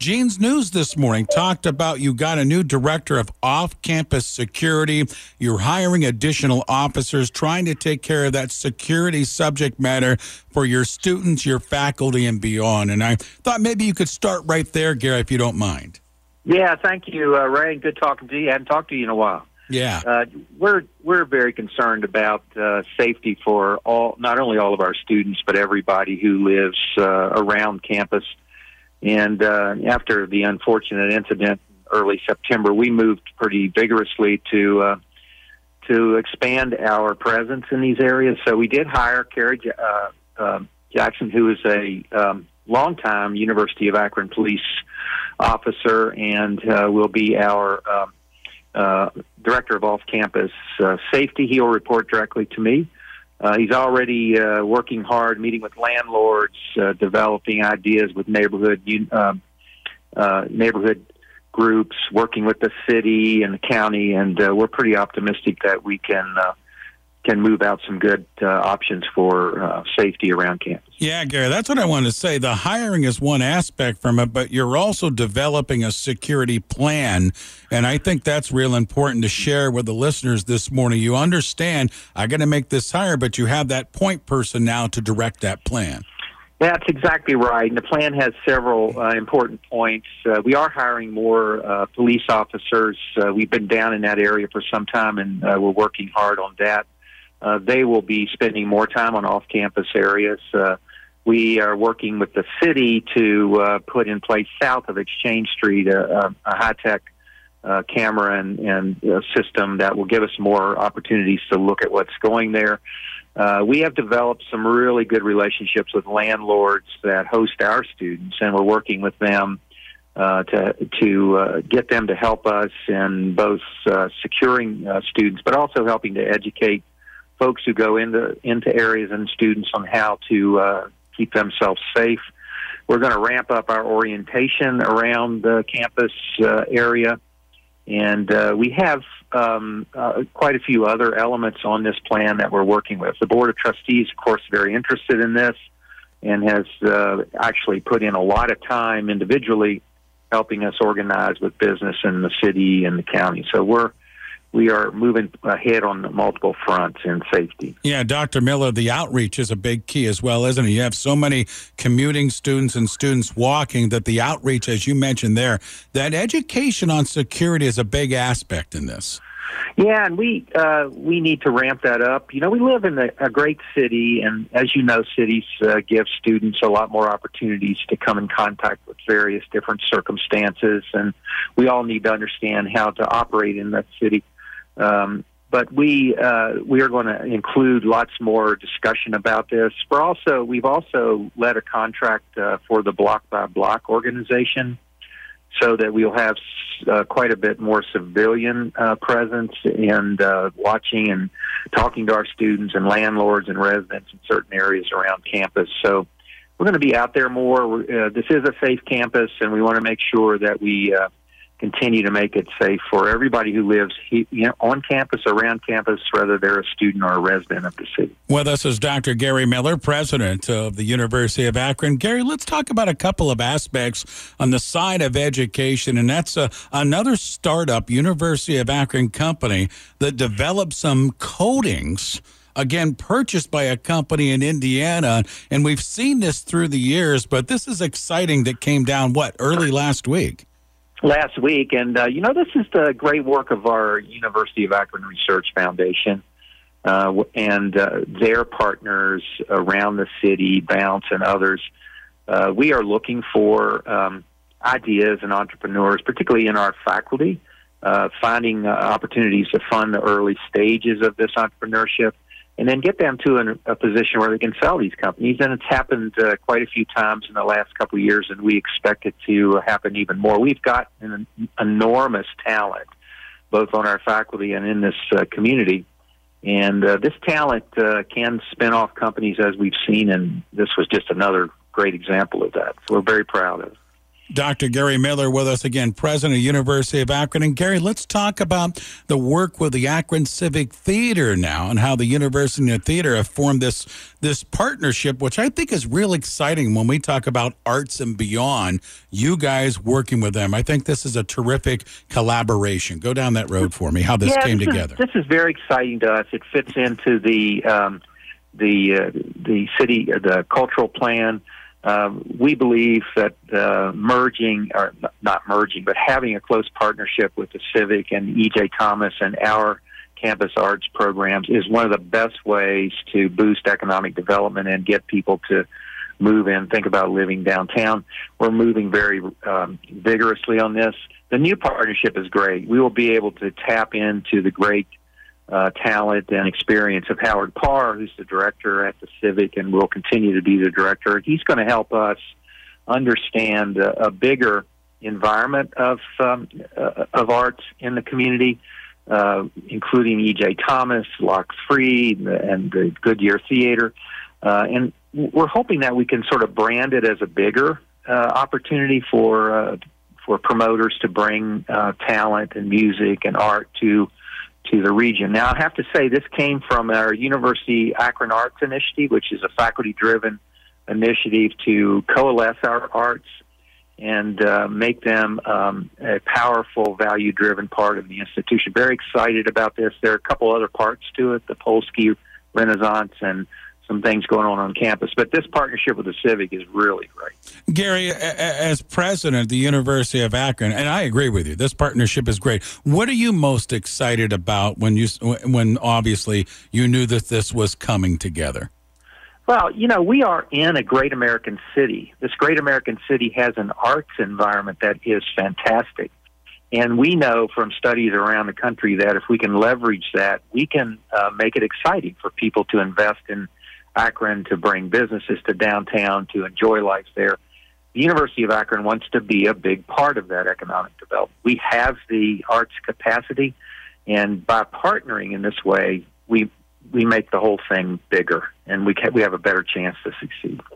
Gene's News this morning talked about you got a new director of off-campus security. You're hiring additional officers, trying to take care of that security subject matter for your students, your faculty, and beyond. And I thought maybe you could start right there, Gary, if you don't mind. Yeah, thank you, Ray. Good talking to you. I hadn't talked to you in a while. Yeah. We're very concerned about safety for not only all of our students, but everybody who lives around campus. And after the unfortunate incident early September, we moved pretty vigorously to expand our presence in these areas. So we did hire Carrie Jackson, who is a longtime University of Akron police officer, and will be our director of off-campus safety. He'll report directly to me. He's already working hard, meeting with landlords, developing ideas with neighborhood groups, working with the city and the county, and we're pretty optimistic that we can move out some good options for safety around campus. Yeah, Gary, that's what I wanted to say. The hiring is one aspect from it, but you're also developing a security plan, and I think that's real important to share with the listeners this morning. You understand, I got to make this hire, but you have that point person now to direct that plan. That's exactly right. And the plan has several important points. We are hiring more police officers. We've been down in that area for some time, and we're working hard on that. They will be spending more time on off-campus areas. We are working with the city to put in place south of Exchange Street a high-tech camera and system that will give us more opportunities to look at what's going there. We have developed some really good relationships with landlords that host our students, and we're working with them to get them to help us in both securing students, but also helping to educate folks who go into areas and students on how to keep themselves safe. We're going to ramp up our orientation around the campus area, and we have quite a few other elements on this plan that we're working with. The Board of Trustees, of course, very interested in this and has actually put in a lot of time individually helping us organize with business in the city and the county. So we are moving ahead on multiple fronts in safety. Yeah, Dr. Miller, the outreach is a big key as well, isn't it? You have so many commuting students and students walking that the outreach, as you mentioned there, that education on security is a big aspect in this. Yeah, and we need to ramp that up. You know, we live in a great city, and as you know, cities give students a lot more opportunities to come in contact with various different circumstances, and we all need to understand how to operate in that city. But we are going to include lots more discussion about this. We've also led a contract for the Block by Block organization, so that we'll have quite a bit more civilian presence and watching and talking to our students and landlords and residents in certain areas around campus. So we're going to be out there more. This is a safe campus, and we want to make sure that we continue to make it safe for everybody who lives on campus, around campus, whether they're a student or a resident of the city. With us is Dr. Gary Miller, president of the University of Akron. Gary, let's talk about a couple of aspects on the side of education, and that's another startup, University of Akron company, that developed some coatings, again, purchased by a company in Indiana, and we've seen this through the years, but this is exciting that came down, early last week? Last week, and this is the great work of our University of Akron Research Foundation and their partners around the city, Bounce and others. We are looking for ideas and entrepreneurs, particularly in our faculty, finding opportunities to fund the early stages of this entrepreneurship, and then get them to a position where they can sell these companies. And it's happened quite a few times in the last couple of years, and we expect it to happen even more. We've got an enormous talent, both on our faculty and in this community. And this talent can spin off companies, as we've seen, and this was just another great example of that. So we're very proud of it. Dr. Gary Miller with us again, president of the University of Akron. And Gary, let's talk about the work with the Akron Civic Theater now and how the University of Theater have formed this partnership, which I think is real exciting when we talk about arts and beyond. You guys working with them. I think this is a terrific collaboration. Go down that road for me, how this came together. This is very exciting to us. It fits into the city, the cultural plan. We believe that merging, or not merging, but having a close partnership with the Civic and E.J. Thomas and our campus arts programs is one of the best ways to boost economic development and get people to move in, think about living downtown. We're moving very vigorously on this. The new partnership is great. We will be able to tap into the great talent and experience of Howard Parr, who's the director at the Civic and will continue to be the director. He's going to help us understand a bigger environment of arts in the community, including E.J. Thomas, Locke Free, and the Goodyear Theater. And we're hoping that we can sort of brand it as a bigger opportunity for promoters to bring talent and music and art to the region. Now, I have to say this came from our University Akron Arts Initiative, which is a faculty-driven initiative to coalesce our arts and make them a powerful, value-driven part of the institution. Very excited about this. There are a couple other parts to it, the Polsky Renaissance and some things going on campus. But this partnership with the Civic is really great. Gary, as president of the University of Akron, and I agree with you, this partnership is great. What are you most excited about when obviously you knew that this was coming together? Well, we are in a great American city. This great American city has an arts environment that is fantastic. And we know from studies around the country that if we can leverage that, we can make it exciting for people to invest in Akron, to bring businesses to downtown, to enjoy life there. The University of Akron wants to be a big part of that economic development. We have the arts capacity, and by partnering in this way, we make the whole thing bigger, and we have a better chance to succeed.